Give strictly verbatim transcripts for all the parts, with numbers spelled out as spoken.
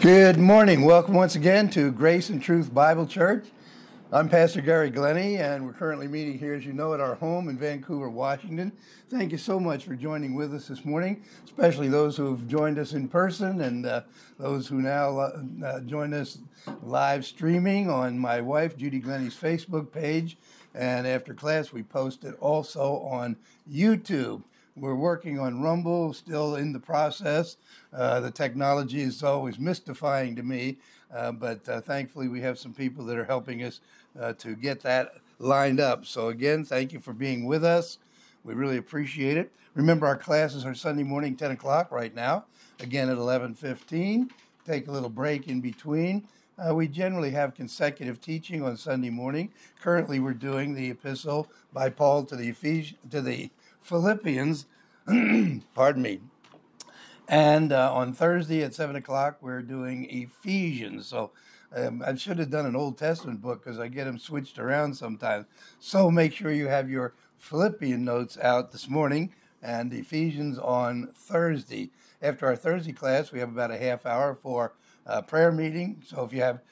Good morning. Welcome once again to Grace and Truth Bible Church. I'm Pastor Gary Glennie, and we're currently meeting here, as you know, at our home in Vancouver, Washington. Thank you so much for joining with us this morning, especially those who have joined us in person and uh, those who now uh, uh, join us live streaming on my wife, Judy Glennie's Facebook page. And after class, we post it also on YouTube. We're working on Rumble, still in the process. Uh, the technology is always mystifying to me, uh, but uh, thankfully we have some people that are helping us uh, to get that lined up. So again, thank you for being with us. We really appreciate it. Remember, our classes are Sunday morning, ten o'clock right now, again at eleven fifteen. Take a little break in between. Uh, we generally have consecutive teaching on Sunday morning. Currently, we're doing the epistle by Paul to the Ephes- to the Philippians, pardon me. And uh, on Thursday at seven o'clock, we're doing Ephesians. So um, I should have done an Old Testament book because I get them switched around sometimes. So make sure you have your Philippian notes out this morning and Ephesians on Thursday. After our Thursday class, we have about a half hour for a prayer meeting. So if you have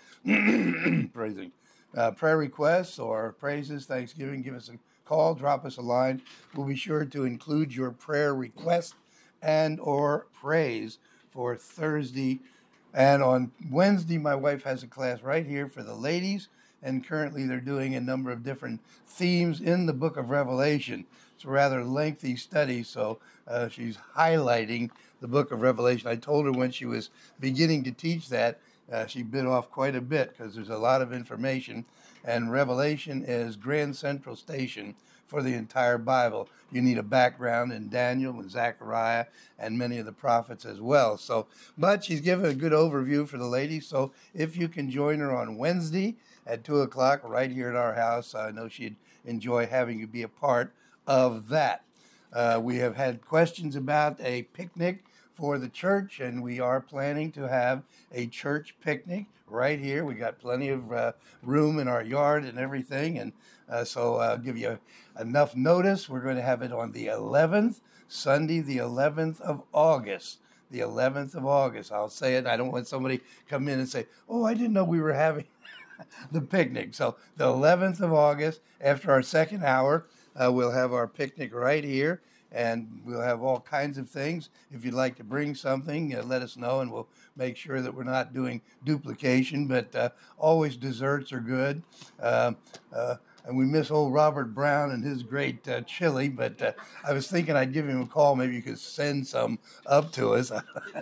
praising, uh, prayer requests or praises, Thanksgiving, give us a call, drop us a line. We'll be sure to include your prayer request and or praise for Thursday. And on Wednesday, my wife has a class right here for the ladies, and currently they're doing a number of different themes in the book of Revelation. It's a rather lengthy study, so uh, she's highlighting the book of Revelation. I told her when she was beginning to teach that, uh, she bit off quite a bit because there's a lot of information, and Revelation is Grand Central Station for the entire Bible. You need a background in Daniel and Zechariah and many of the prophets as well. So, but she's given a good overview for the ladies. So if you can join her on Wednesday at two o'clock right here at our house, I know she'd enjoy having you be a part of that. Uh, we have had questions about a picnic for the church, and we are planning to have a church picnic right here. We got plenty of uh, room in our yard and everything, and uh, so I'll give you enough notice. We're going to have it on the eleventh, Sunday, the eleventh of August. The eleventh of August. I'll say it. I don't want somebody come in and say, "Oh, I didn't know we were having the picnic." So the eleventh of August, after our second hour, uh, we'll have our picnic right here. And we'll have all kinds of things. If you'd like to bring something, uh, let us know, and we'll make sure that we're not doing duplication. But uh, always desserts are good. Uh, uh, and we miss old Robert Brown and his great uh, chili. But uh, I was thinking I'd give him a call. Maybe you could send some up to us.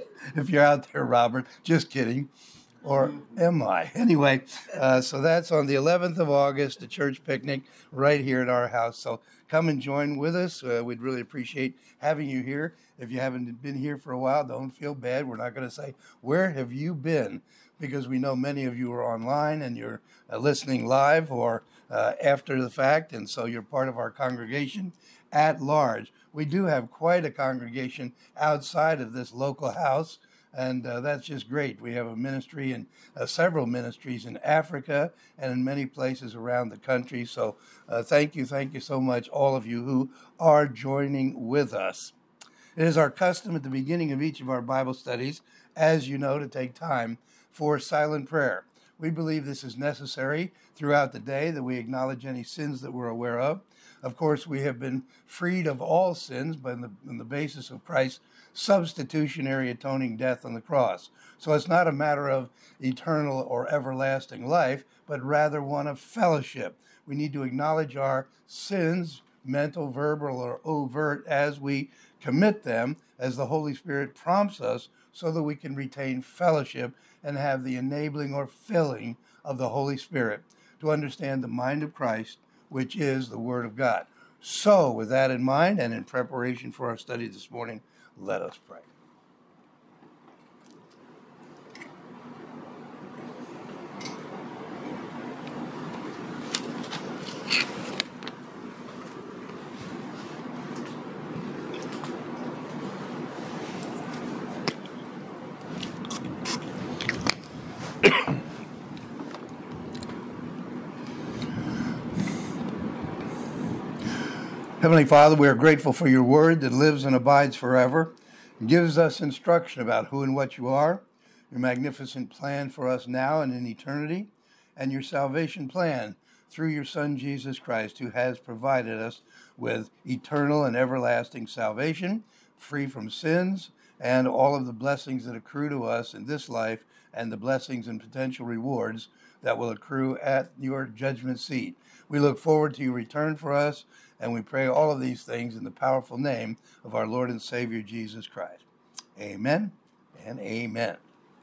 If you're out there, Robert. Just kidding. Or am I? Anyway, uh, so that's on the eleventh of August, the church picnic right here at our house. So come and join with us. Uh, we'd really appreciate having you here. If you haven't been here for a while, don't feel bad. We're not going to say, "Where have you been?" because we know many of you are online and you're uh, listening live or uh, after the fact, and so you're part of our congregation at large. We do have quite a congregation outside of this local house. And uh, that's just great. We have a ministry and uh, several ministries in Africa and in many places around the country. So uh, thank you, thank you so much, all of you who are joining with us. It is our custom at the beginning of each of our Bible studies, as you know, to take time for silent prayer. We believe this is necessary throughout the day, that we acknowledge any sins that we're aware of. Of course, we have been freed of all sins by the, on the basis of Christ's substitutionary atoning death on the cross. So it's not a matter of eternal or everlasting life, but rather one of fellowship. We need to acknowledge our sins, mental, verbal, or overt, as we commit them, as the Holy Spirit prompts us, so that we can retain fellowship and have the enabling or filling of the Holy Spirit to understand the mind of Christ, which is the Word of God. So with that in mind, and in preparation for our study this morning, let us pray. Heavenly Father, we are grateful for your word that lives and abides forever, and gives us instruction about who and what you are, your magnificent plan for us now and in eternity, and your salvation plan through your Son, Jesus Christ, who has provided us with eternal and everlasting salvation, free from sins, and all of the blessings that accrue to us in this life, and the blessings and potential rewards that will accrue at your judgment seat. We look forward to your return for us, and we pray all of these things in the powerful name of our Lord and Savior, Jesus Christ. Amen and amen.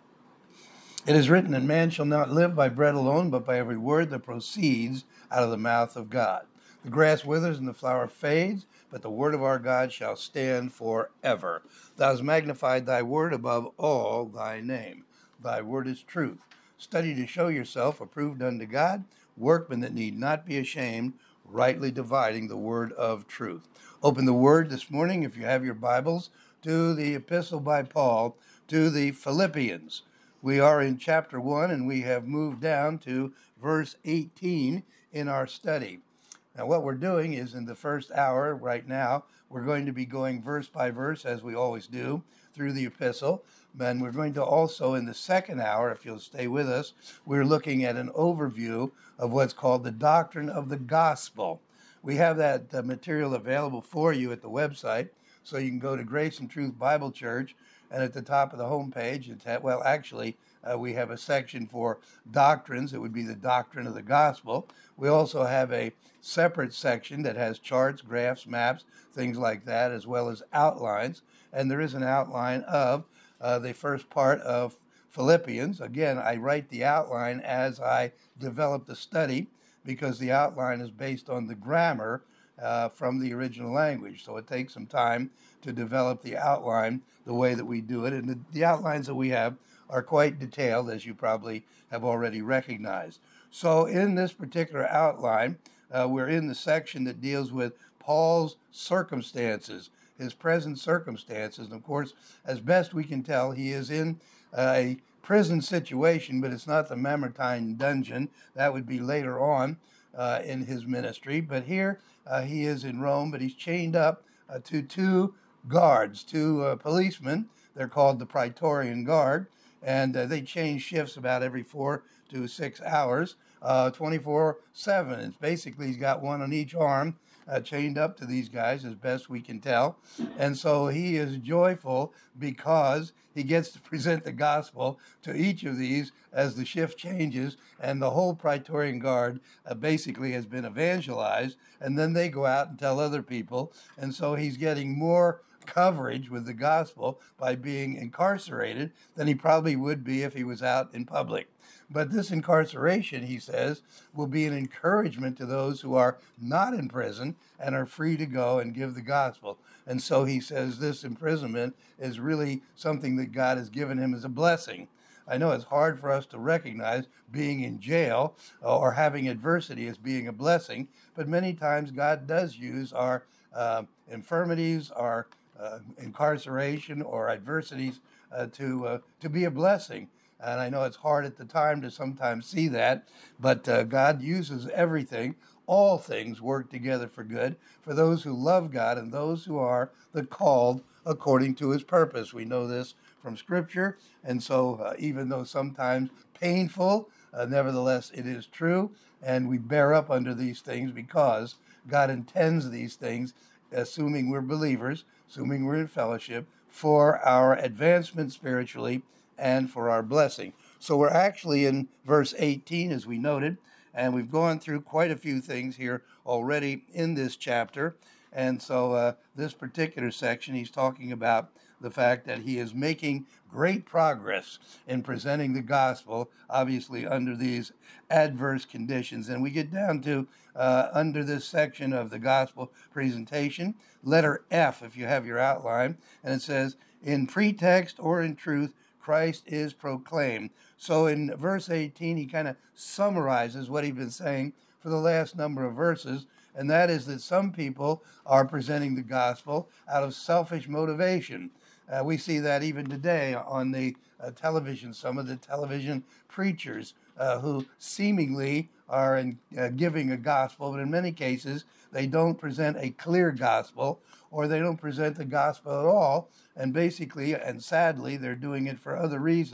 It is written, and man shall not live by bread alone, but by every word that proceeds out of the mouth of God. The grass withers and the flower fades, but the word of our God shall stand forever. Thou hast magnified thy word above all thy name. Thy word is truth. Study to show yourself approved unto God, workmen that need not be ashamed, rightly dividing the word of truth. Open the word this morning, if you have your Bibles, to the epistle by Paul to the Philippians. We are in chapter one, and we have moved down to verse eighteen in our study. Now, what we're doing is in the first hour right now, we're going to be going verse by verse, as we always do, through the epistle. And we're going to also, in the second hour, if you'll stay with us, we're looking at an overview of what's called the doctrine of the gospel. We have that uh, material available for you at the website, so you can go to Grace and Truth Bible Church, and at the top of the homepage, it's at, well, actually, uh, we have a section for doctrines. It would be the doctrine of the gospel. We also have a separate section that has charts, graphs, maps, things like that, as well as outlines. And there is an outline of uh, the first part of Philippians. Again, I write the outline as I develop the study, because the outline is based on the grammar uh, from the original language. So it takes some time to develop the outline the way that we do it. And the, the outlines that we have are quite detailed, as you probably have already recognized. So in this particular outline, uh, we're in the section that deals with Paul's circumstances, his present circumstances. And of course, as best we can tell, he is in a prison situation, but it's not the Mamertine dungeon. That would be later on uh, in his ministry. But here uh, he is in Rome, but he's chained up uh, to two guards, two uh, policemen. They're called the Praetorian Guard, and uh, they change shifts about every four to six hours, uh, twenty-four seven. It's basically he's got one on each arm, Uh, chained up to these guys, as best we can tell. And so he is joyful because he gets to present the gospel to each of these as the shift changes, and the whole Praetorian Guard uh, basically has been evangelized, and then they go out and tell other people. And so he's getting more coverage with the gospel by being incarcerated than he probably would be if he was out in public. But this incarceration, he says, will be an encouragement to those who are not in prison and are free to go and give the gospel. And so he says this imprisonment is really something that God has given him as a blessing. I know it's hard for us to recognize being in jail or having adversity as being a blessing, but many times God does use our uh, infirmities, our uh, incarceration, or adversities uh, to uh, to be a blessing. And I know it's hard at the time to sometimes see that, but uh, God uses everything. All things work together for good for those who love God and those who are the called according to his purpose. We know this from Scripture, and so uh, even though sometimes painful, uh, nevertheless it is true, and we bear up under these things because God intends these things, assuming we're believers, assuming we're in fellowship, for our advancement spiritually and for our blessing. So we're actually in verse eighteen, as we noted, and we've gone through quite a few things here already in this chapter. And so uh, this particular section, he's talking about the fact that he is making great progress in presenting the gospel, obviously under these adverse conditions. And we get down to, uh, under this section of the gospel presentation, letter F, if you have your outline, and it says, in pretext or in truth, Christ is proclaimed. So in verse eighteen, he kind of summarizes what he's been saying for the last number of verses, and that is that some people are presenting the gospel out of selfish motivation. Uh, we see that even today on the uh, television, some of the television preachers uh, who seemingly are in, uh, giving a gospel, but in many cases they don't present a clear gospel, or they don't present the gospel at all, and basically and sadly they're doing it for other reasons.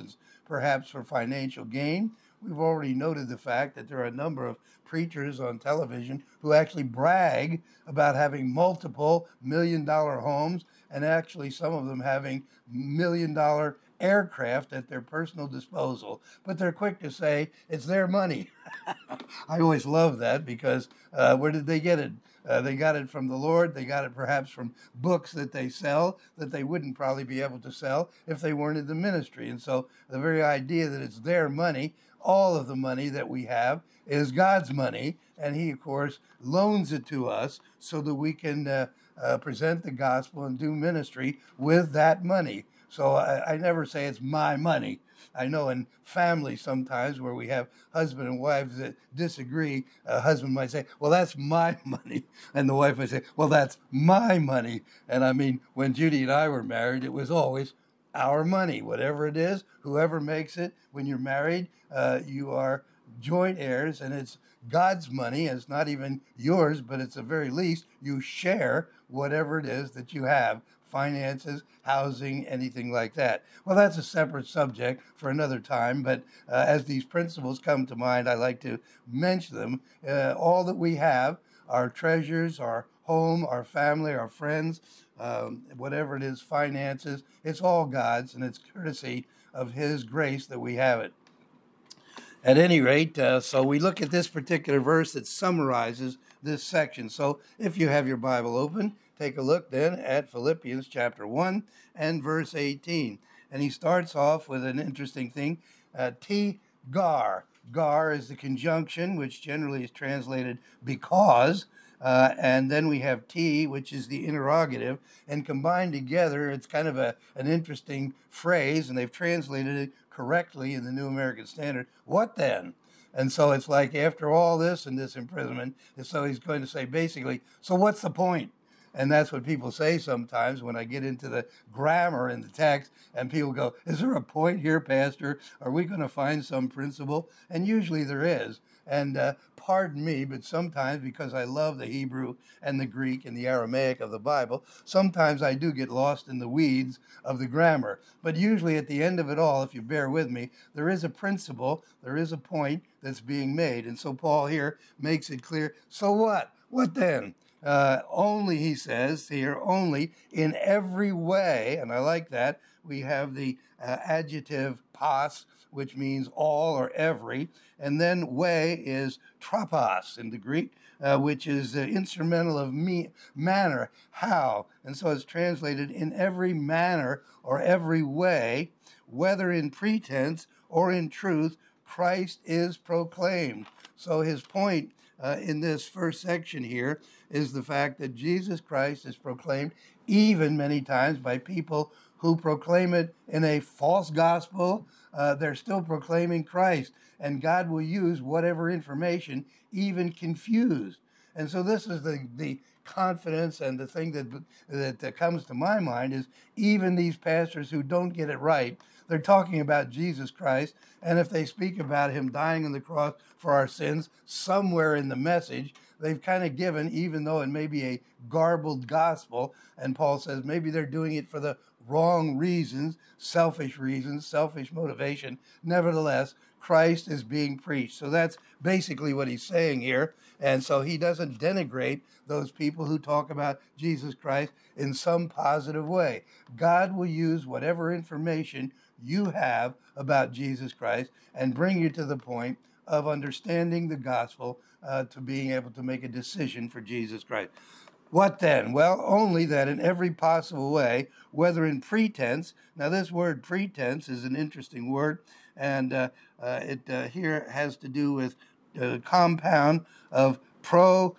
perhaps for financial gain. We've already noted the fact that there are a number of preachers on television who actually brag about having multiple million dollar homes, and actually some of them having million dollar aircraft at their personal disposal, but they're quick to say it's their money. I always love that because uh, where did they get it? Uh, they got it from the Lord. They got it perhaps from books that they sell that they wouldn't probably be able to sell if they weren't in the ministry. And so the very idea that it's their money, all of the money that we have is God's money. And he, of course, loans it to us so that we can uh, uh, present the gospel and do ministry with that money. So I, I never say it's my money. I know in families sometimes where we have husband and wives that disagree, a husband might say, well, that's my money. And the wife might say, well, that's my money. And I mean, when Judy and I were married, it was always our money, whatever it is, whoever makes it. When you're married, uh, you are joint heirs, and it's God's money. It's not even yours, but it's the very least you share whatever it is that you have. Finances, housing, anything like that. Well, that's a separate subject for another time, but uh, as these principles come to mind, I like to mention them. Uh, all that we have, our treasures, our home, our family, our friends, um, whatever it is, finances, it's all God's, and it's courtesy of his grace that we have it. At any rate, uh, so we look at this particular verse that summarizes this section. So if you have your Bible open, take a look then at Philippians chapter one and verse eighteen. And he starts off with an interesting thing, uh, T-gar. Gar is the conjunction, which generally is translated because, uh, and then we have T, which is the interrogative, and combined together, it's kind of a an interesting phrase, and they've translated it correctly in the New American Standard. What then? And so it's like, after all this and this imprisonment, and so he's going to say basically, so what's the point? And that's what people say sometimes when I get into the grammar in the text, and people go, is there a point here, Pastor? Are we going to find some principle? And usually there is. And uh, pardon me, but sometimes, because I love the Hebrew and the Greek and the Aramaic of the Bible, sometimes I do get lost in the weeds of the grammar. But usually at the end of it all, if you bear with me, there is a principle, there is a point that's being made. And so Paul here makes it clear, so what? What then? Uh, only, he says here, only in every way, and I like that, we have the uh, adjective pas, which means all or every, and then way is tropos in the Greek, uh, which is uh, instrumental of me, manner, how, and so it's translated in every manner or every way, whether in pretense or in truth, Christ is proclaimed. So his point uh, in this first section here is the fact that Jesus Christ is proclaimed even many times by people who proclaim it in a false gospel. Uh, they're still proclaiming Christ, and God will use whatever information, even confused. And so this is the, the confidence, and the thing that, that that comes to my mind is even these pastors who don't get it right, they're talking about Jesus Christ, and if they speak about him dying on the cross for our sins, somewhere in the message, they've kind of given, even though it may be a garbled gospel, and Paul says maybe they're doing it for the wrong reasons, selfish reasons, selfish motivation. Nevertheless, Christ is being preached. So that's basically what he's saying here. And so he doesn't denigrate those people who talk about Jesus Christ in some positive way. God will use whatever information you have about Jesus Christ and bring you to the point of understanding the gospel, uh, to being able to make a decision for Jesus Christ. What then? Well, only that in every possible way, whether in pretense. Now, this word pretense is an interesting word, and uh, uh, it uh, here has to do with a compound of pro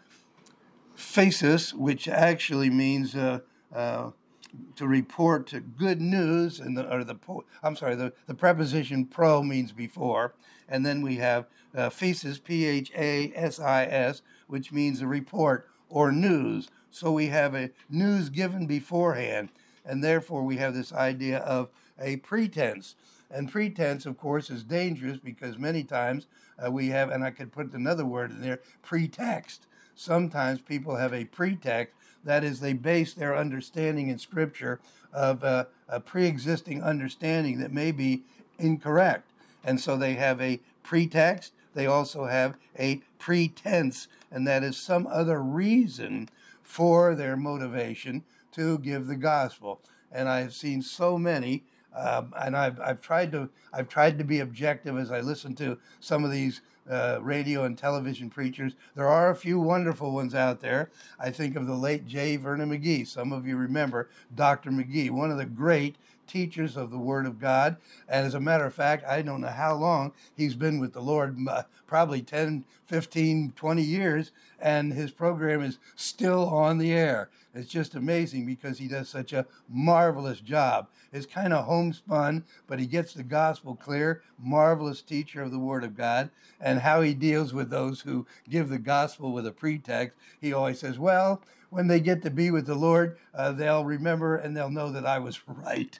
phasis, which actually means uh, uh, to report to good news, and the, or the I'm sorry, the, the preposition pro means before, and then we have uh, phasis, P H A S I S, which means a report or news. So we have a news given beforehand, and therefore we have this idea of a pretense. And pretense, of course, is dangerous because many times uh, we have, and I could put another word in there, pretext. Sometimes people have a pretext, that is, they base their understanding in Scripture of uh, a pre-existing understanding that may be incorrect. And so they have a pretext. They also have a pretense, and that is some other reason for their motivation to give the gospel. And I've seen so many, um, and I've I've tried to I've tried to be objective as I listen to some of these uh, radio and television preachers. There are a few wonderful ones out there. I think of the late J. Vernon McGee. Some of you remember Doctor McGee, one of the great teachers of the Word of God. And as a matter of fact, I don't know how long he's been with the Lord, uh, probably ten, fifteen, twenty years, and his program is still on the air. It's just amazing because he does such a marvelous job. It's kind of homespun, but he gets the gospel clear, marvelous teacher of the Word of God, and how he deals with those who give the gospel with a pretext. He always says, well, when they get to be with the Lord, uh, they'll remember and they'll know that I was right.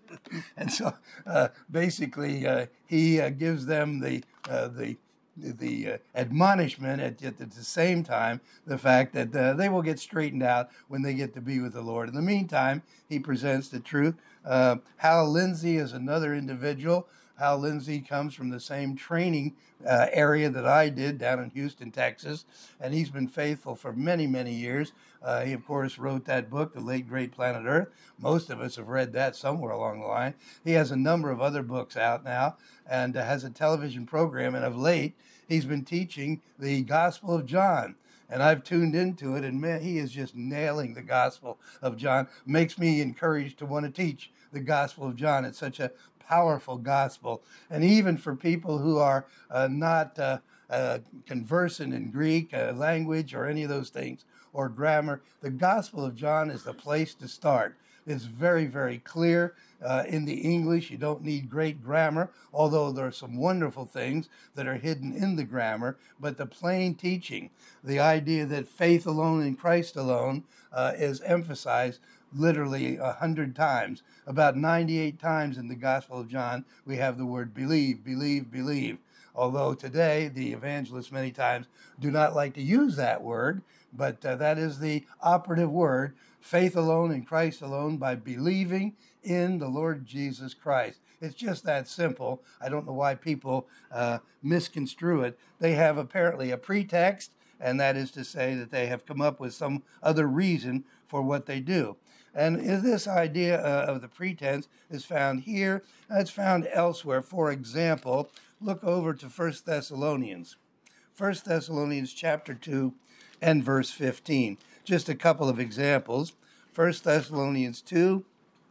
And so uh, basically, uh, he uh, gives them the uh, the the uh, admonishment at, at the same time, the fact that uh, they will get straightened out when they get to be with the Lord. In the meantime, he presents the truth. Uh, Hal Lindsey is another individual. Hal Lindsey comes from the same training uh, area that I did down in Houston, Texas, and he's been faithful for many, many years. Uh, he, of course, wrote that book, The Late Great Planet Earth. Most of us have read that somewhere along the line. He has a number of other books out now and uh, has a television program, and of late, he's been teaching the Gospel of John. And I've tuned into it, and man, he is just nailing the Gospel of John. Makes me encouraged to want to teach the Gospel of John. It's such a powerful gospel. And even for people who are uh, not uh, uh, conversant in Greek uh, language or any of those things, or grammar, the Gospel of John is the place to start. It's very, very clear uh, in the English. You don't need great grammar, although there are some wonderful things that are hidden in the grammar. But the plain teaching, the idea that faith alone in Christ alone uh, is emphasized literally a hundred times. About ninety-eight times in the Gospel of John, we have the word believe, believe, believe. Although today, the evangelists many times do not like to use that word, but uh, that is the operative word, faith alone in Christ alone by believing in the Lord Jesus Christ. It's just that simple. I don't know why people uh, misconstrue it. They have apparently a pretext, and that is to say that they have come up with some other reason for what they do. And this idea uh, of the pretense is found here, and it's found elsewhere. For example, look over to First Thessalonians. First Thessalonians chapter two and verse fifteen. Just a couple of examples. First Thessalonians two.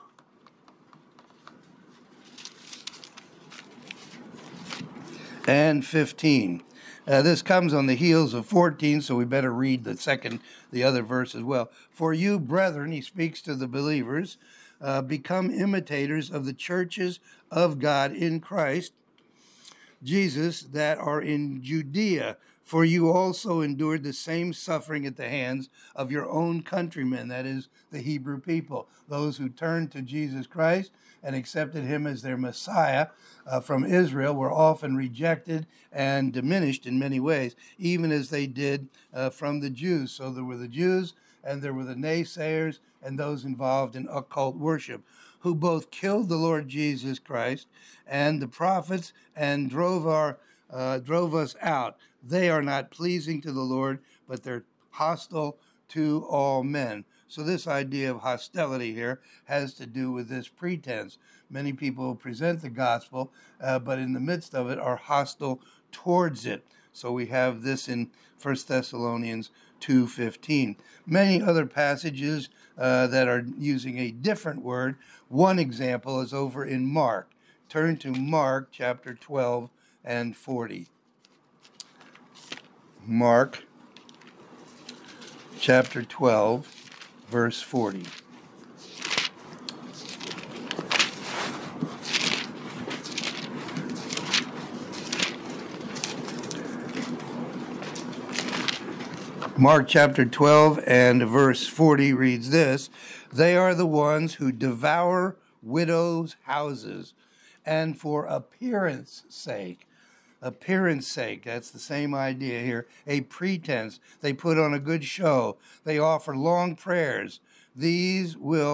And fifteen. Uh, this comes on the heels of fourteen, so we better read the second, the other verse as well. For you, brethren, he speaks to the believers, uh, become imitators of the churches of God in Christ Jesus that are in Judea. For you also endured the same suffering at the hands of your own countrymen, that is, the Hebrew people, those who turned to Jesus Christ and accepted him as their Messiah uh, from Israel were often rejected and diminished in many ways, even as they did uh, from the Jews. So there were the Jews and there were the naysayers and those involved in occult worship, who both killed the Lord Jesus Christ and the prophets and drove our uh, drove us out. They are not pleasing to the Lord, but they're hostile to all men. So this idea of hostility here has to do with this pretense. Many people present the gospel, uh, but in the midst of it are hostile towards it. So we have this in First Thessalonians two fifteen. Many other passages uh, that are using a different word. One example is over in Mark. Turn to Mark chapter twelve and forty. Mark chapter twelve, verse forty. Mark chapter twelve and verse forty reads this: They are the ones who devour widows' houses, and for appearance sake. Appearance sake, that's the same idea here. A pretense. They put on a good show. They offer long prayers. These will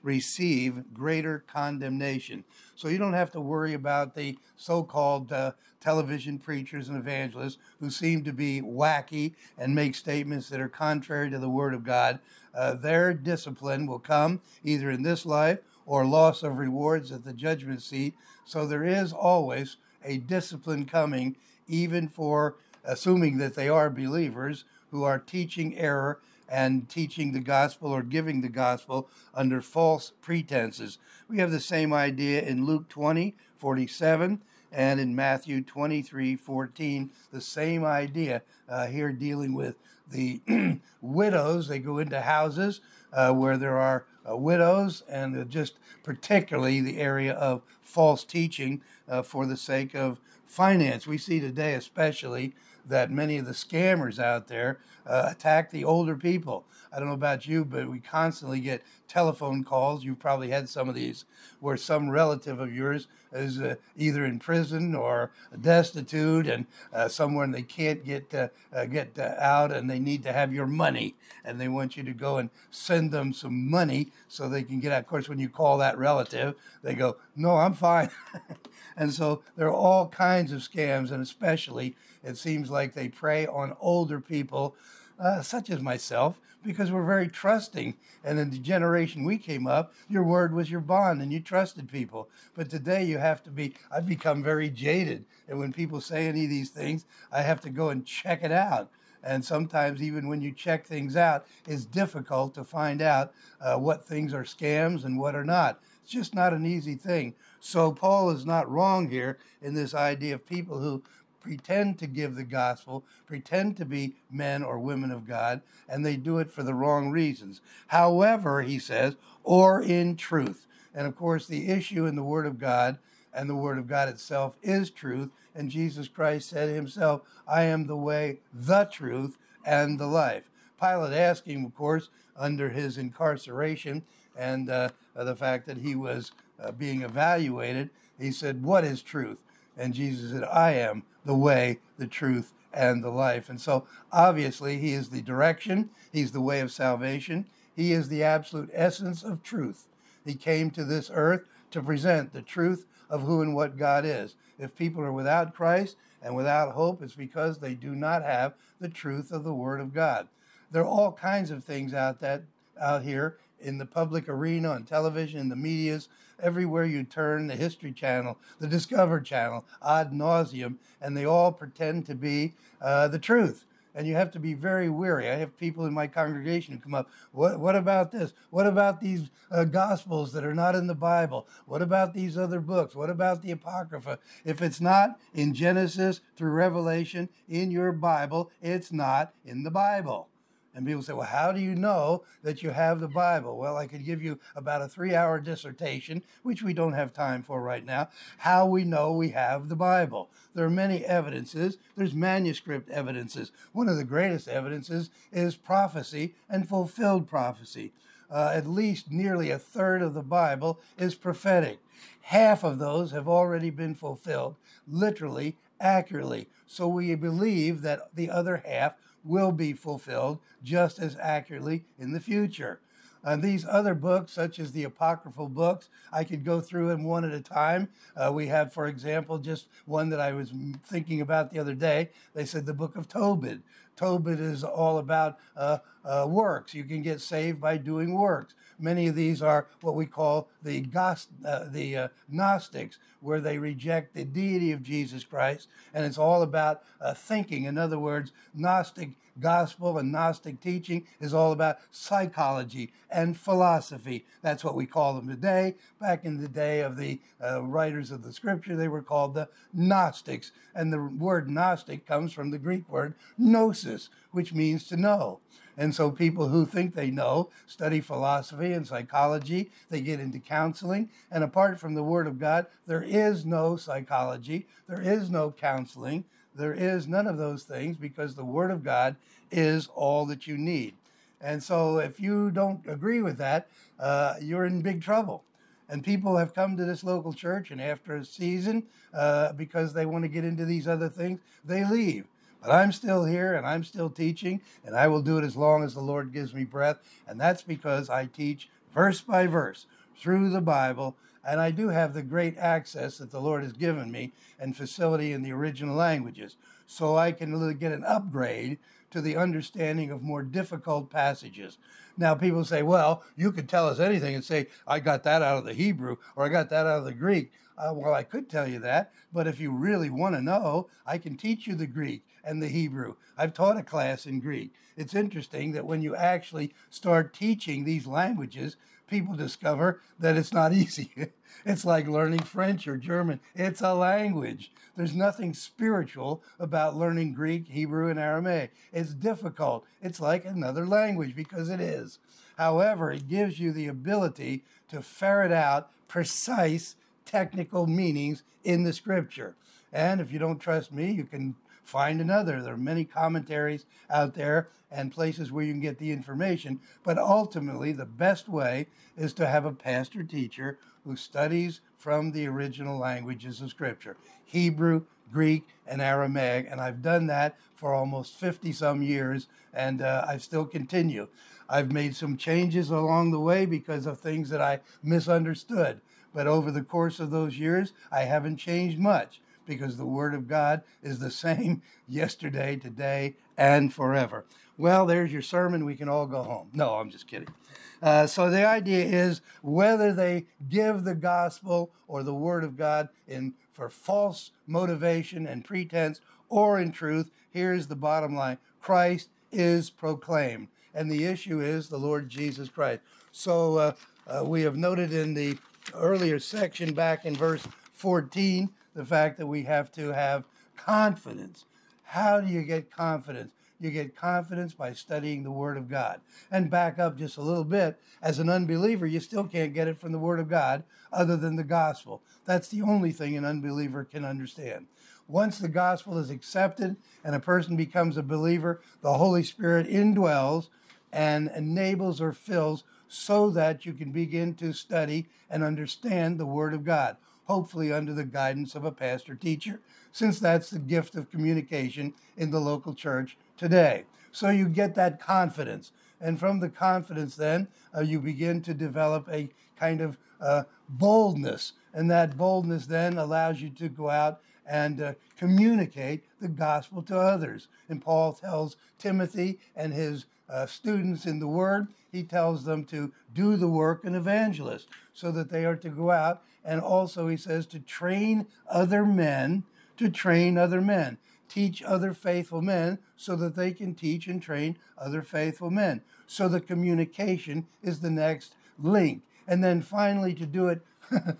receive greater condemnation. So you don't have to worry about the so-called uh, television preachers and evangelists who seem to be wacky and make statements that are contrary to the Word of God. Uh, their discipline will come either in this life or loss of rewards at the judgment seat. So there is always a discipline coming, even for assuming that they are believers who are teaching error and teaching the gospel or giving the gospel under false pretenses. We have the same idea in Luke twenty forty-seven and in Matthew twenty-three fourteen, the same idea uh, here dealing with the widows. They go into houses uh, where there are uh, widows, and just particularly the area of false teaching uh, for the sake of finance. We see today especially that many of the scammers out there uh, attack the older people. I don't know about you, but we constantly get telephone calls. You've probably had some of these where some relative of yours is uh, either in prison or destitute and uh, somewhere, and they can't get uh, uh, get uh, out, and they need to have your money, and they want you to go and send them some money so they can get out. Of course, when you call that relative, they go, "No, I'm fine." And so there are all kinds of scams, and especially it seems like they prey on older people, uh, such as myself, because we're very trusting. And in the generation we came up, your word was your bond, and you trusted people. But today you have to be, I've become very jaded. And when people say any of these things, I have to go and check it out. And sometimes even when you check things out, it's difficult to find out uh, what things are scams and what are not. It's just not an easy thing. So Paul is not wrong here in this idea of people who pretend to give the gospel, pretend to be men or women of God, and they do it for the wrong reasons. However, he says, or in truth. And of course, the issue in the Word of God and the Word of God itself is truth. And Jesus Christ said himself, I am the way, the truth, and the life. Pilate asked him, of course, under his incarceration and uh, the fact that he was uh, being evaluated, he said, what is truth? And Jesus said, I am the way, the truth, and the life. And so obviously he is the direction. He's the way of salvation. He is the absolute essence of truth. He came to this earth to present the truth of who and what God is. If people are without Christ and without hope, it's because they do not have the truth of the Word of God. There are all kinds of things out that out here in the public arena, on television, in the medias, everywhere you turn, the History Channel, the Discover Channel, ad nauseum, and they all pretend to be uh, the truth. And you have to be very wary. I have people in my congregation who come up, what, what about this? What about these uh, Gospels that are not in the Bible? What about these other books? What about the Apocrypha? If it's not in Genesis through Revelation in your Bible, it's not in the Bible. And people say, well, how do you know that you have the Bible? Well, I could give you about a three-hour dissertation, which we don't have time for right now, how we know we have the Bible. There are many evidences. There's manuscript evidences. One of the greatest evidences is prophecy and fulfilled prophecy. Uh, at least nearly a third of the Bible is prophetic. Half of those have already been fulfilled, literally, accurately. So we believe that the other half will be fulfilled just as accurately in the future. Uh, these other books, such as the apocryphal books, I could go through them one at a time. Uh, we have, for example, just one that I was thinking about the other day. They said the book of Tobit. Tobit is all about uh, uh, works. You can get saved by doing works. Many of these are what we call the, gos- uh, the uh, Gnostics, where they reject the deity of Jesus Christ, and it's all about uh, thinking. In other words, Gnostic gospel and Gnostic teaching is all about psychology and philosophy. That's what we call them today. Back in the day of the uh, writers of the scripture, they were called the Gnostics. And the word Gnostic comes from the Greek word gnosis, which means to know. And so people who think they know study philosophy and psychology. They get into counseling. And apart from the Word of God, there is no psychology. There is no counseling. There is none of those things, because the Word of God is all that you need. And so if you don't agree with that, uh, you're in big trouble. And people have come to this local church, and after a season, uh, because they want to get into these other things, they leave. But I'm still here, and I'm still teaching, and I will do it as long as the Lord gives me breath. And that's because I teach verse by verse, through the Bible, and I do have the great access that the Lord has given me and facility in the original languages, so I can really get an upgrade to the understanding of more difficult passages. Now, people say, well, you could tell us anything and say, I got that out of the Hebrew or I got that out of the Greek. Uh, well, I could tell you that, but if you really want to know, I can teach you the Greek and the Hebrew. I've taught a class in Greek. It's interesting that when you actually start teaching these languages, people discover that it's not easy. It's like learning French or German. It's a language. There's nothing spiritual about learning Greek, Hebrew, and Aramaic. It's difficult. It's like another language because it is. However, it gives you the ability to ferret out precise technical meanings in the scripture. And if you don't trust me, you can find another. There are many commentaries out there and places where you can get the information. But ultimately, the best way is to have a pastor teacher who studies from the original languages of Scripture, Hebrew, Greek, and Aramaic. And I've done that for almost fifty some years, and uh, I still continue. I've made some changes along the way because of things that I misunderstood. But over the course of those years, I haven't changed much, because the Word of God is the same yesterday, today, and forever. Well, there's your sermon. We can all go home. No, I'm just kidding. Uh, so the idea is whether they give the gospel or the Word of God in for false motivation and pretense or in truth, here's the bottom line. Christ is proclaimed. And the issue is the Lord Jesus Christ. So uh, uh, we have noted in the earlier section back in verse fourteen, the fact that we have to have confidence. How do you get confidence? You get confidence by studying the Word of God. And back up just a little bit, as an unbeliever, you still can't get it from the Word of God other than the gospel. That's the only thing an unbeliever can understand. Once the gospel is accepted and a person becomes a believer, the Holy Spirit indwells and enables or fills so that you can begin to study and understand the Word of God, hopefully under the guidance of a pastor teacher, since that's the gift of communication in the local church today. So you get that confidence. And from the confidence then, uh, you begin to develop a kind of uh, boldness. And that boldness then allows you to go out and uh, communicate the gospel to others. And Paul tells Timothy and his uh, students in the Word, he tells them to do the work of an evangelist, so that they are to go out. And also he says to train other men, to train other men, teach other faithful men so that they can teach and train other faithful men. So the communication is the next link. And then finally to do it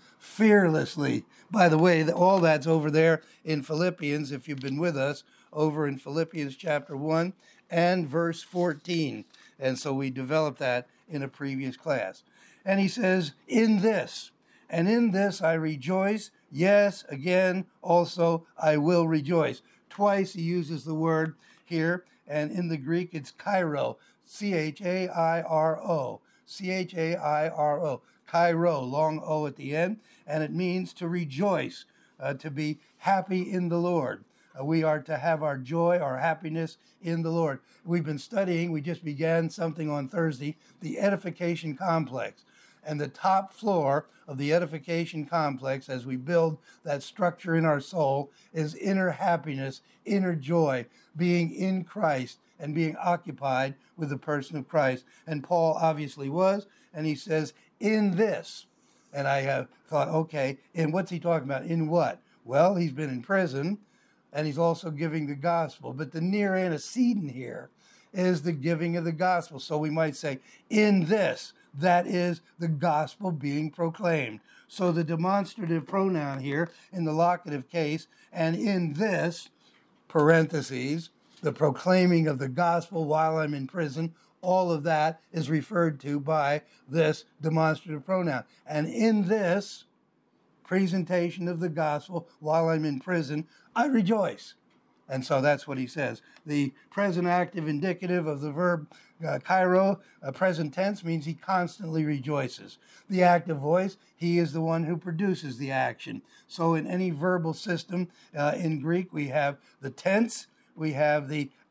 fearlessly. By the way, all that's over there in Philippians, if you've been with us, over in Philippians chapter one and verse fourteen. And so we developed that in a previous class. And he says, in this, and in this I rejoice. Yes, again, also I will rejoice. Twice he uses the word here, and in the Greek it's chairo, C H A I R O, C H A I R O, chairo, long O at the end, and it means to rejoice, uh, to be happy in the Lord. Uh, we are to have our joy, our happiness in the Lord. We've been studying, we just began something on Thursday, the edification complex. And the top floor of the edification complex, as we build that structure in our soul, is inner happiness, inner joy, being in Christ and being occupied with the person of Christ. And Paul obviously was, and he says, in this. And I have thought, okay, and what's he talking about? In what? Well, he's been in prison, and he's also giving the gospel. But the near antecedent here is the giving of the gospel. So we might say, in this. That is the gospel being proclaimed. So the demonstrative pronoun here in the locative case, and in this, parentheses, the proclaiming of the gospel while I'm in prison, all of that is referred to by this demonstrative pronoun. And in this presentation of the gospel while I'm in prison, I rejoice. And so that's what he says. The present active indicative of the verb uh, chairo, uh, present tense, means he constantly rejoices. The active voice, he is the one who produces the action. So in any verbal system uh, in Greek, we have the tense, we have the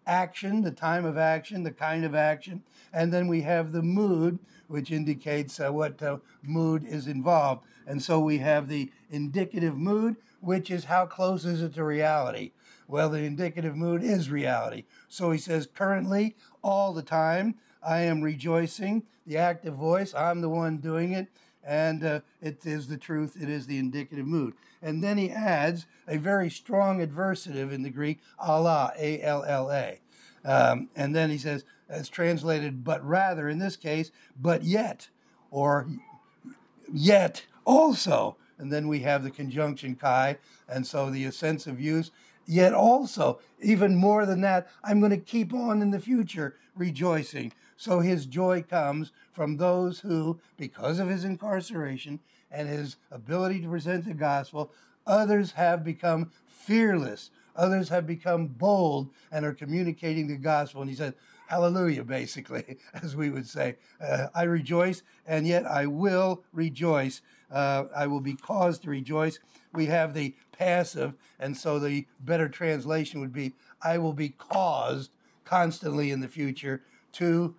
action, the time of action, the kind of action, and then we have the mood, which indicates uh, what uh, mood is involved. And so we have the indicative mood, which is how close is it to reality? Well, the indicative mood is reality. So he says, currently, all the time, I am rejoicing. The active voice, I'm the one doing it. And uh, it is the truth, it is the indicative mood. And then he adds a very strong adversative in the Greek, alla, A L L A. Um, and then he says, it's translated, but rather, in this case, but yet, or yet also. And then we have the conjunction kai, and so the assensive use, yet also, even more than that, I'm going to keep on in the future rejoicing. So his joy comes from those who, because of his incarceration and his ability to present the gospel, others have become fearless. Others have become bold and are communicating the gospel. And he said, hallelujah, basically, as we would say. Uh, I rejoice, and yet I will rejoice. Uh, I will be caused to rejoice. We have the passive, and so the better translation would be, I will be caused constantly in the future to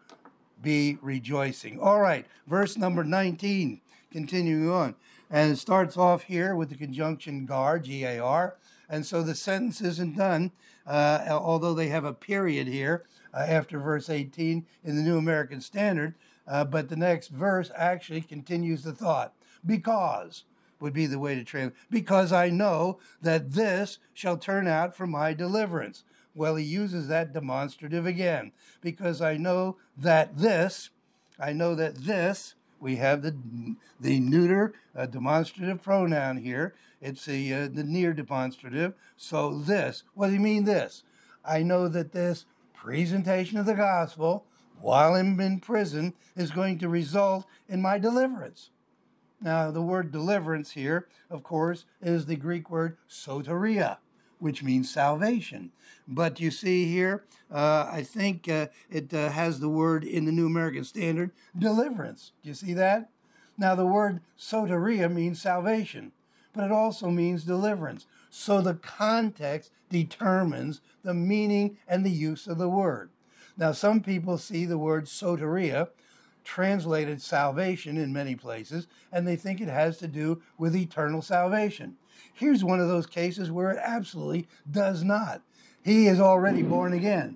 be rejoicing. All right, verse number nineteen, continuing on. And it starts off here with the conjunction gar, G A R. And so the sentence isn't done, uh, although they have a period here uh, after verse eighteen in the New American Standard. Uh, but the next verse actually continues the thought. Because would be the way to translate. Because I know that this shall turn out for my deliverance. Well, he uses that demonstrative again. Because I know that this, I know that this, we have the the neuter uh, demonstrative pronoun here. It's the, uh, the near demonstrative. So this, what do you mean this? I know that this presentation of the gospel while I'm in prison is going to result in my deliverance. Now, the word deliverance here, of course, is the Greek word soteria, which means salvation. But you see here, uh, I think uh, it uh, has the word in the New American Standard, deliverance. Do you see that? Now, the word soteria means salvation, but it also means deliverance. So the context determines the meaning and the use of the word. Now, some people see the word soteria translated salvation in many places, and they think it has to do with eternal salvation. Here's one of those cases where it absolutely does not. He is already born again.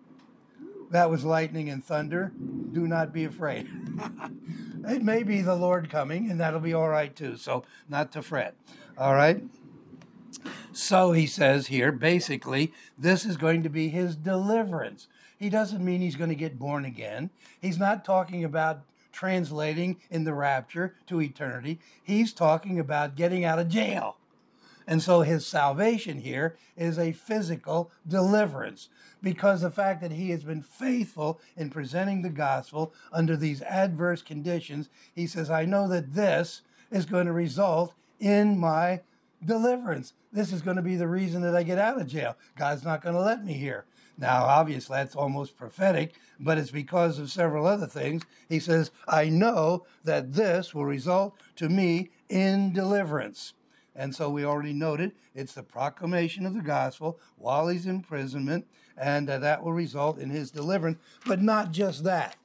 That was lightning and thunder. Do not be afraid. It may be the Lord coming, and that'll be all right too, so not to fret. All right? So he says here, basically, this is going to be his deliverance. He doesn't mean he's going to get born again. He's not talking about translating in the rapture to eternity. He's talking about getting out of jail. And so his salvation here is a physical deliverance, because the fact that he has been faithful in presenting the gospel under these adverse conditions, he says, I know that this is going to result in my deliverance. This is going to be the reason that I get out of jail. God's not going to let me here. Now, obviously, that's almost prophetic, but it's because of several other things. He says, I know that this will result to me in deliverance. And so we already noted it's the proclamation of the gospel while he's in imprisonment, and uh, that will result in his deliverance. But not just that.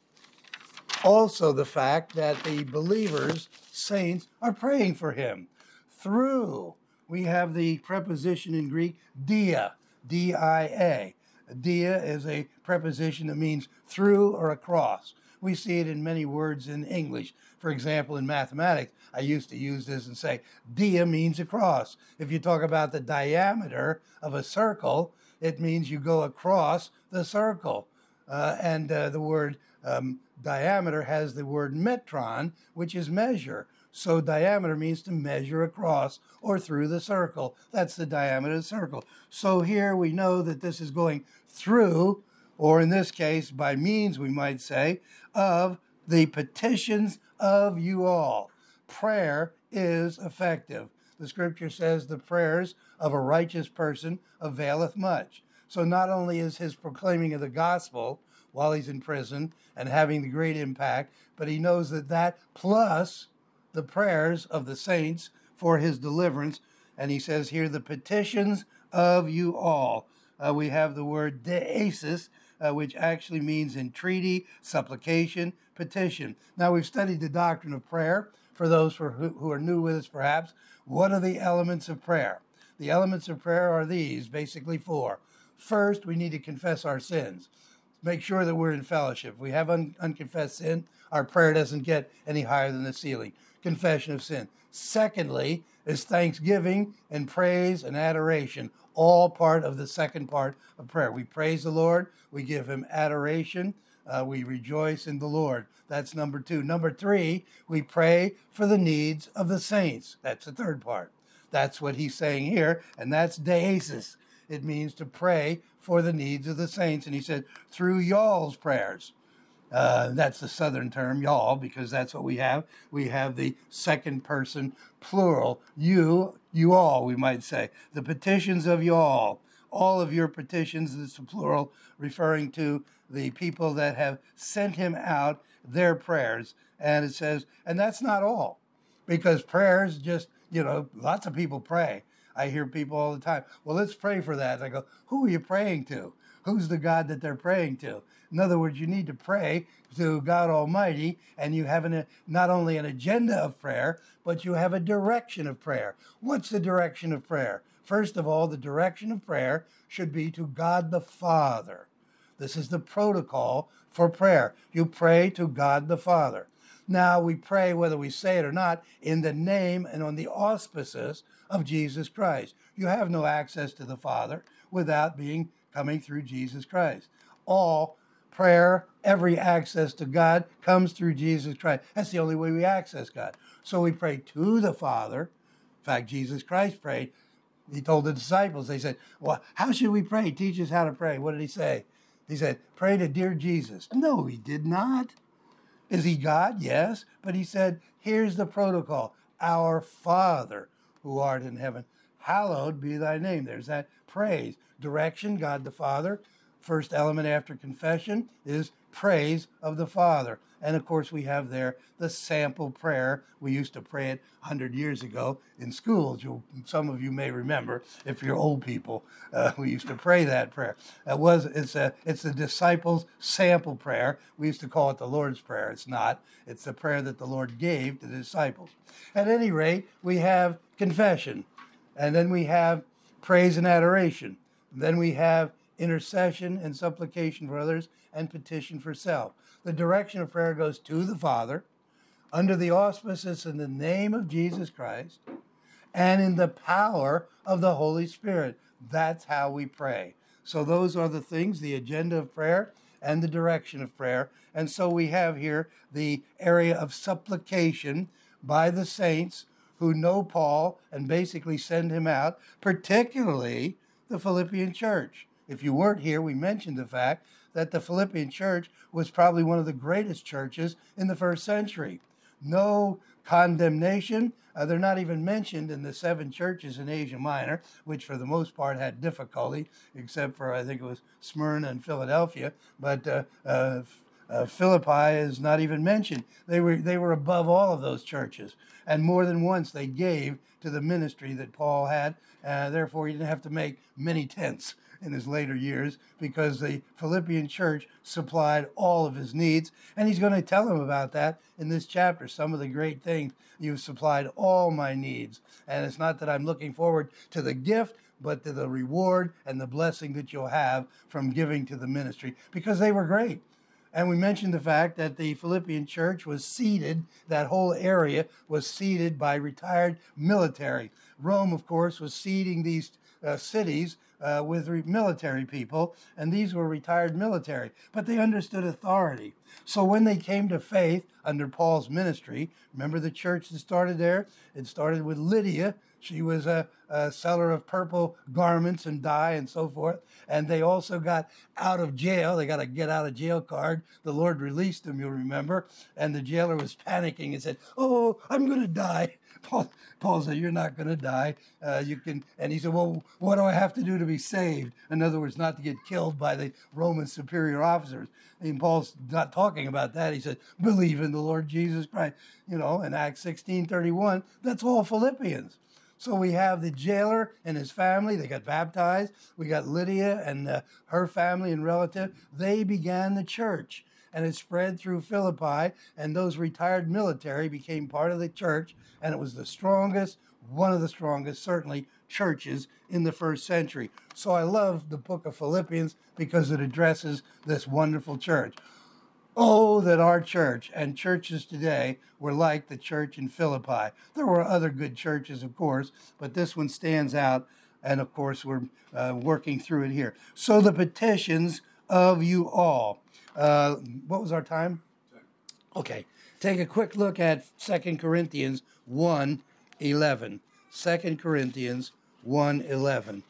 Also the fact that the believers, saints, are praying for him. Through, we have the preposition in Greek, dia, D I A. Dia is a preposition that means through or across. We see it in many words in English. For example, in mathematics, I used to use this and say, dia means across. If you talk about the diameter of a circle, it means you go across the circle. Uh, and uh, the word um, diameter has the word metron, which is measure. So diameter means to measure across or through the circle. That's the diameter of the circle. So here we know that this is going through, or in this case, by means, we might say, of the petitions of you all. Prayer is effective. The scripture says the prayers of a righteous person availeth much. So not only is his proclaiming of the gospel while he's in prison and having the great impact, but he knows that that plus the prayers of the saints for his deliverance. And he says here, the petitions of you all. uh, we have the word deesis, uh, which actually means entreaty, supplication, petition. Now, we've studied the doctrine of prayer. For those for who, who are new with us, perhaps, what are the elements of prayer? The elements of prayer are these, basically four. First, we need to confess our sins. Make sure that we're in fellowship. If we have un- unconfessed sin, our prayer doesn't get any higher than the ceiling. Confession of sin. Secondly, is thanksgiving and praise and adoration, all part of the second part of prayer. We praise the Lord, we give him adoration, uh, we rejoice in the Lord. That's number two. Number three, we pray for the needs of the saints. That's the third part. That's what he's saying here, and that's deesis. It means to pray for the needs of the saints. And he said, through y'all's prayers. Uh, that's the southern term, y'all, because that's what we have. We have the second person plural, you, you all, we might say. The petitions of y'all, all of your petitions, this is the plural, referring to the people that have sent him out, their prayers. And it says, and that's not all, because prayers just, you know, lots of people pray. I hear people all the time, well, let's pray for that. And I go, who are you praying to? Who's the God that they're praying to? In other words, you need to pray to God Almighty, and you have an, not only an agenda of prayer, but you have a direction of prayer. What's the direction of prayer? First of all, the direction of prayer should be to God the Father. This is the protocol for prayer. You pray to God the Father. Now, we pray, whether we say it or not, in the name and on the auspices of Jesus Christ. You have no access to the Father without being coming through Jesus Christ. All prayer, every access to God comes through Jesus Christ. That's the only way we access God. So we pray to the Father. In fact, Jesus Christ prayed. He told the disciples, they said, well, how should we pray? Teach us how to pray. What did he say? He said, pray to dear Jesus. No, he did not. Is he God? Yes. But he said, here's the protocol. Our Father who art in heaven, hallowed be thy name. There's that praise. Direction, God the Father. First element after confession is praise of the Father. And of course, we have there the sample prayer. We used to pray it one hundred years ago in schools. You'll, some of you may remember, if you're old people, uh, we used to pray that prayer. It was, it's, a, it's the disciples' sample prayer. We used to call it the Lord's Prayer. It's not. It's the prayer that the Lord gave to the disciples. At any rate, we have confession. And then we have praise and adoration. Then we have intercession and supplication for others and petition for self. The direction of prayer goes to the Father, under the auspices in the name of Jesus Christ, and in the power of the Holy Spirit. That's how we pray. So those are the things, the agenda of prayer and the direction of prayer. And so we have here the area of supplication by the saints who know Paul and basically send him out, particularly the Philippian church. If you weren't here, we mentioned the fact that the Philippian church was probably one of the greatest churches in the first century. No condemnation. Uh, they're not even mentioned in the seven churches in Asia Minor, which for the most part had difficulty, except for, I think it was Smyrna and Philadelphia. But uh, uh, uh, Philippi is not even mentioned. They were, they were above all of those churches. And more than once they gave to the ministry that Paul had. Uh, therefore, he didn't have to make many tents in his later years, because the Philippian church supplied all of his needs. And he's going to tell them about that in this chapter. Some of the great things, you've supplied all my needs. And it's not that I'm looking forward to the gift, but to the reward and the blessing that you'll have from giving to the ministry, because they were great. And we mentioned the fact that the Philippian church was seeded, that whole area was seeded by retired military. Rome, of course, was seeding these uh, cities uh, with re- military people, and these were retired military, but they understood authority. So when they came to faith under Paul's ministry, remember the church that started there? It started with Lydia. She was a, a seller of purple garments and dye and so forth. And they also got out of jail. They got a get out of jail card. The Lord released them, you'll remember. And the jailer was panicking and said, oh, I'm going to die. Paul, Paul said, you're not going to die. Uh, you can. And he said, well, what do I have to do to be saved? In other words, not to get killed by the Roman superior officers. And Paul's not talking about that. He said, believe in the Lord Jesus Christ. You know, in Acts sixteen thirty-one, that's all Philippians. So we have the jailer and his family. They got baptized. We got Lydia and uh, her family and relative. They began the church, and it spread through Philippi, and those retired military became part of the church, and it was the strongest, one of the strongest, certainly, churches in the first century. So I love the book of Philippians because it addresses this wonderful church. Oh, that our church and churches today were like the church in Philippi. There were other good churches, of course, but this one stands out, and of course, we're uh, working through it here. So the petitions of you all. Uh, what was our time? Okay, take a quick look at Second Corinthians one eleven. Second Corinthians one eleven.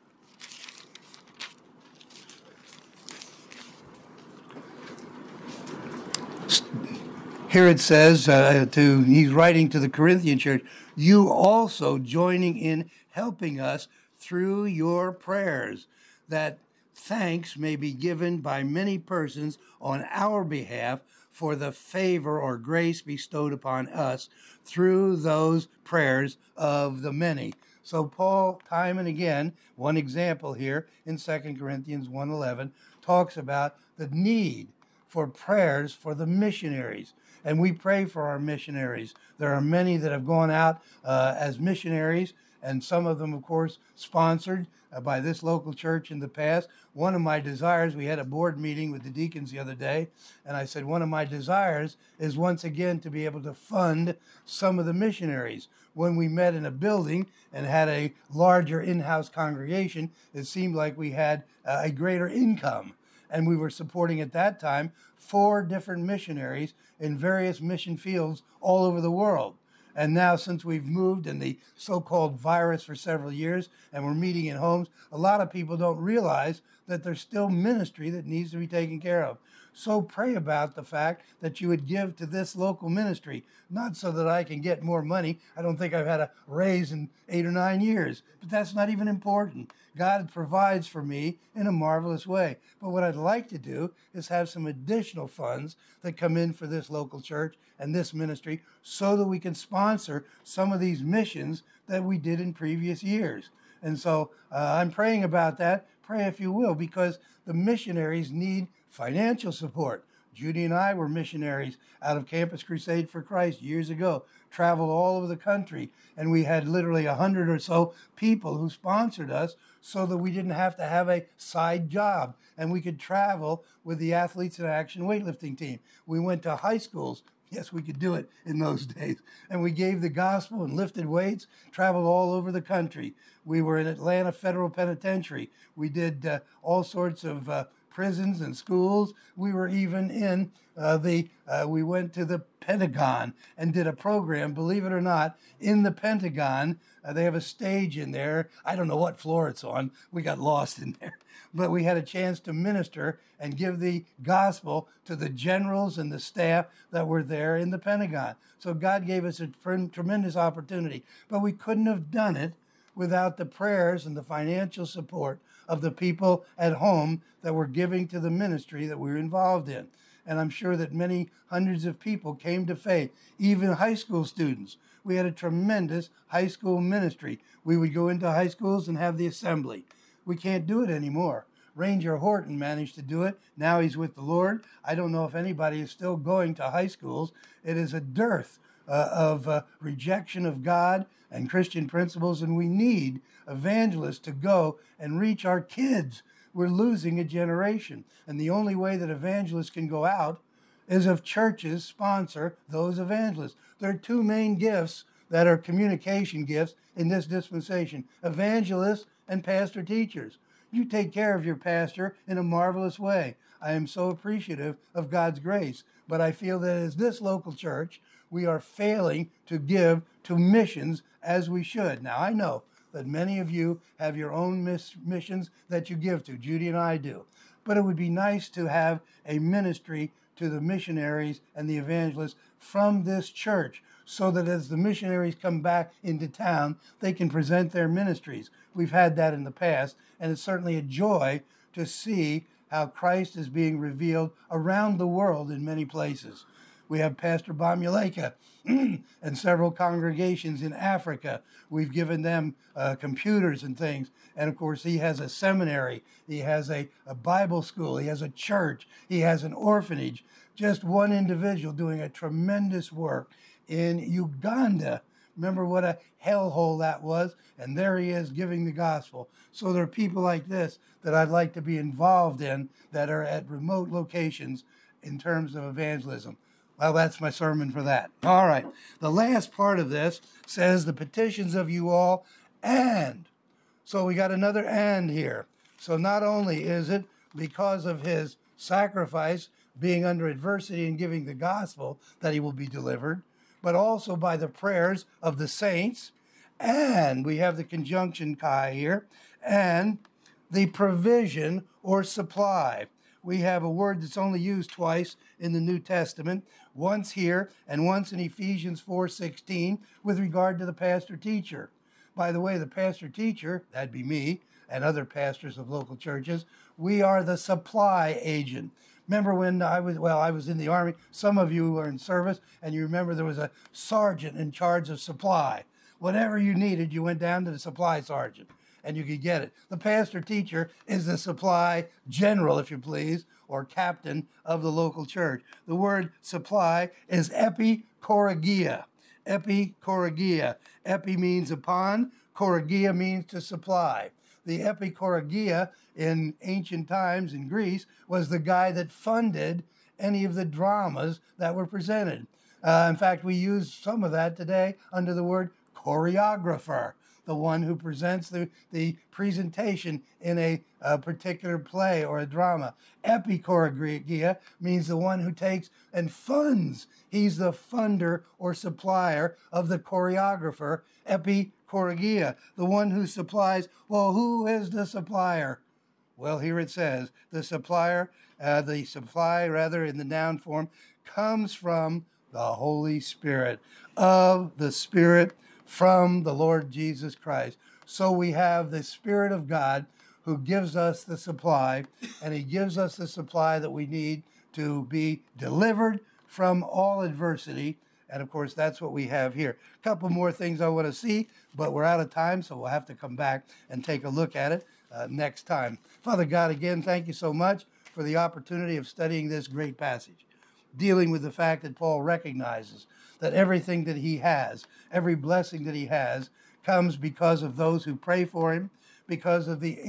Here it says, uh, to he's writing to the Corinthian church, you also joining in helping us through your prayers, that thanks may be given by many persons on our behalf for the favor or grace bestowed upon us through those prayers of the many. So Paul, time and again, one example here in Second Corinthians one eleven, talks about the need for prayers for the missionaries. And we pray for our missionaries. There are many that have gone out uh, as missionaries, and some of them, of course, sponsored uh, by this local church in the past. One of my desires, we had a board meeting with the deacons the other day, and I said, one of my desires is once again to be able to fund some of the missionaries. When we met in a building and had a larger in-house congregation, it seemed like we had uh, a greater income. And we were supporting at that time four different missionaries in various mission fields all over the world. And now, since we've moved in the so-called virus for several years and we're meeting in homes, a lot of people don't realize that there's still ministry that needs to be taken care of. So pray about the fact that you would give to this local ministry, not so that I can get more money. I don't think I've had a raise in eight or nine years, but that's not even important. God provides for me in a marvelous way. But what I'd like to do is have some additional funds that come in for this local church and this ministry so that we can sponsor some of these missions that we did in previous years. And so uh, I'm praying about that. Pray if you will, because the missionaries need financial support. Judy and I were missionaries out of Campus Crusade for Christ years ago, traveled all over the country, and we had literally a hundred or so people who sponsored us so that we didn't have to have a side job, and we could travel with the Athletes in Action weightlifting team. We went to high schools. Yes, we could do it in those days. And we gave the gospel and lifted weights, traveled all over the country. We were in Atlanta Federal Penitentiary. We did uh, all sorts of uh, prisons and schools. We were even in uh, the, uh, we went to the Pentagon and did a program, believe it or not, in the Pentagon. Uh, they have a stage in there. I don't know what floor it's on. We got lost in there. But we had a chance to minister and give the gospel to the generals and the staff that were there in the Pentagon. So God gave us a tremendous opportunity. But we couldn't have done it without the prayers and the financial support of the people at home that were giving to the ministry that we were involved in. And I'm sure that many hundreds of people came to faith, even high school students. We had a tremendous high school ministry. We would go into high schools and have the assembly. We can't do it anymore. Ranger Horton managed to do it. Now he's with the Lord. I don't know if anybody is still going to high schools. It is a dearth uh, of uh, rejection of God and Christian principles, and we need evangelists to go and reach our kids. We're losing a generation, and the only way that evangelists can go out is if churches sponsor those evangelists. There are two main gifts that are communication gifts in this dispensation: evangelists and pastor teachers. You take care of your pastor in a marvelous way. I am so appreciative of God's grace, but I feel that as this local church, we are failing to give to missions as we should. Now, I know that many of you have your own miss- missions that you give to. Judy and I do. But it would be nice to have a ministry to the missionaries and the evangelists from this church, so that as the missionaries come back into town, they can present their ministries. We've had that in the past, and it's certainly a joy to see how Christ is being revealed around the world in many places. We have Pastor Bamuleka and several congregations in Africa. We've given them uh, computers and things. And of course, he has a seminary. He has a, a Bible school. He has a church. He has an orphanage. Just one individual doing a tremendous work in Uganda. Remember what a hellhole that was? And there he is giving the gospel. So there are people like this that I'd like to be involved in that are at remote locations in terms of evangelism. Well, that's my sermon for that. All right. The last part of this says the petitions of you all and. So we got another and here. So not only is it because of his sacrifice, being under adversity and giving the gospel, that he will be delivered, but also by the prayers of the saints. And we have the conjunction chi here, and the provision or supply. We have a word that's only used twice in the New Testament, once here and once in Ephesians four sixteen with regard to the pastor-teacher. By the way, the pastor-teacher, that'd be me and other pastors of local churches, we are the supply agent. Remember when I was, well, I was in the Army. Some of you were in service, and you remember there was a sergeant in charge of supply. Whatever you needed, you went down to the supply sergeant, and you could get it. The pastor-teacher is the supply general, if you please, or captain of the local church. The word supply is epikoragia. Epikoragia. Epi means upon, koragia means to supply. The epikoragia in ancient times in Greece was the guy that funded any of the dramas that were presented. Uh, in fact, we use some of that today under the word choreographer, the one who presents the, the presentation in a, a particular play or a drama. Epikoragia means the one who takes and funds. He's the funder or supplier of the choreographer. Epikoragia, the one who supplies. Well, who is the supplier? Well, here it says the supplier, uh, the supply rather in the noun form, comes from the Holy Spirit, of the Spirit from the Lord Jesus Christ. So we have the Spirit of God who gives us the supply, and he gives us the supply that we need to be delivered from all adversity. And of course, that's what we have here. A couple more things I want to see, but we're out of time, so we'll have to come back and take a look at it uh, next time. Father God, again, thank you so much for the opportunity of studying this great passage, dealing with the fact that Paul recognizes that everything that he has, every blessing that he has, comes because of those who pray for him, because of the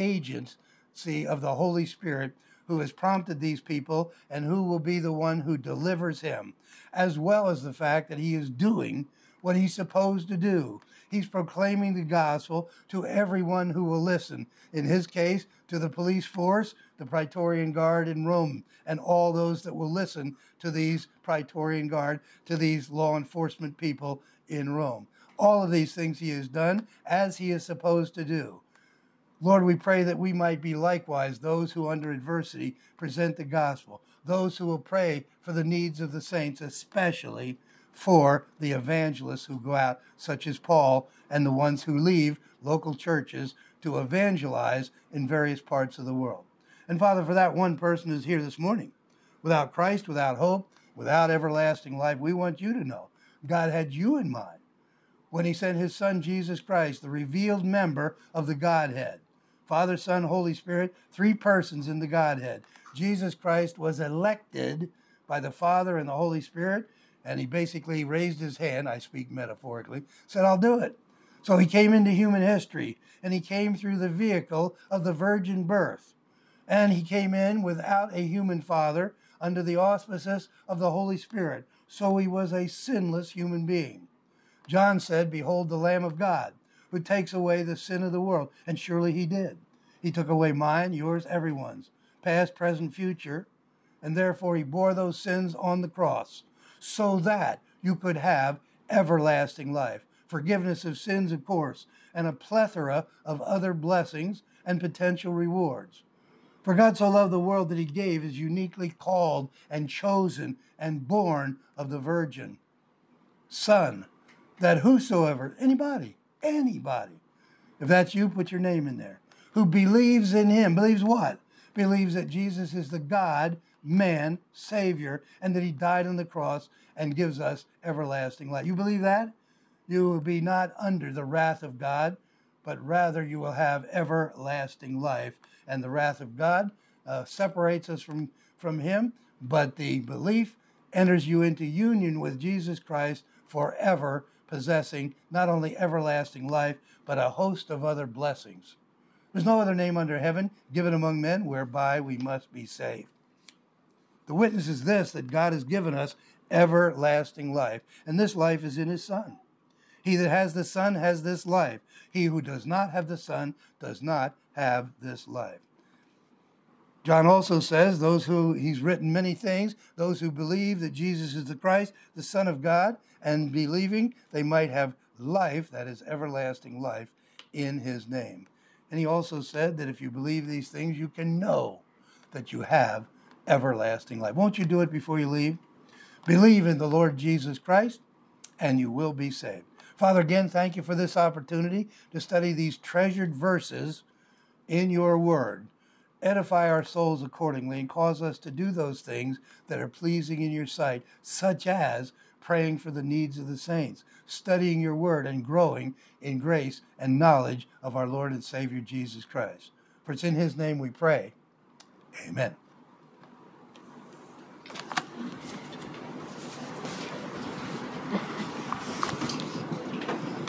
agency of the Holy Spirit who has prompted these people and who will be the one who delivers him, as well as the fact that he is doing what he's supposed to do. He's proclaiming the gospel to everyone who will listen. In his case, to the police force, the Praetorian Guard in Rome, and all those that will listen to these Praetorian Guard, to these law enforcement people in Rome. All of these things he has done as he is supposed to do. Lord, we pray that we might be likewise those who under adversity present the gospel, those who will pray for the needs of the saints, especially for the evangelists who go out, such as Paul, and the ones who leave local churches to evangelize in various parts of the world. And Father, for that one person who's here this morning, without Christ, without hope, without everlasting life, we want you to know God had you in mind when he sent his Son, Jesus Christ, the revealed member of the Godhead. Father, Son, Holy Spirit, three persons in the Godhead. Jesus Christ was elected by the Father and the Holy Spirit, and he basically raised his hand, I speak metaphorically, said, I'll do it. So he came into human history, and he came through the vehicle of the virgin birth. And he came in without a human father, under the auspices of the Holy Spirit. So he was a sinless human being. John said, behold the Lamb of God, who takes away the sin of the world. And surely he did. He took away mine, yours, everyone's, past, present, future. And therefore he bore those sins on the cross so that you could have everlasting life. Forgiveness of sins, of course, and a plethora of other blessings and potential rewards. For God so loved the world that he gave his uniquely called and chosen and born of the Virgin Son, that whosoever, anybody, anybody, if that's you, put your name in there, who believes in him, believes what? Believes that Jesus is the God man, Savior, and that he died on the cross and gives us everlasting life. You believe that? You will be not under the wrath of God, but rather you will have everlasting life. And the wrath of God uh, separates us from, from him, but the belief enters you into union with Jesus Christ forever, possessing not only everlasting life, but a host of other blessings. There's no other name under heaven given among men whereby we must be saved. The witness is this, that God has given us everlasting life, and this life is in his Son. He that has the Son has this life. He who does not have the Son does not have this life. John also says, those who, he's written many things, those who believe that Jesus is the Christ, the Son of God, and believing they might have life, that is everlasting life, in his name. And he also said that if you believe these things, you can know that you have everlasting life. Won't you do it before you leave? Believe in the Lord Jesus Christ, and you will be saved. Father, again, thank you for this opportunity to study these treasured verses in your word. Edify our souls accordingly and cause us to do those things that are pleasing in your sight, such as praying for the needs of the saints, studying your word, and growing in grace and knowledge of our Lord and Savior Jesus Christ. For it's in his name we pray. Amen.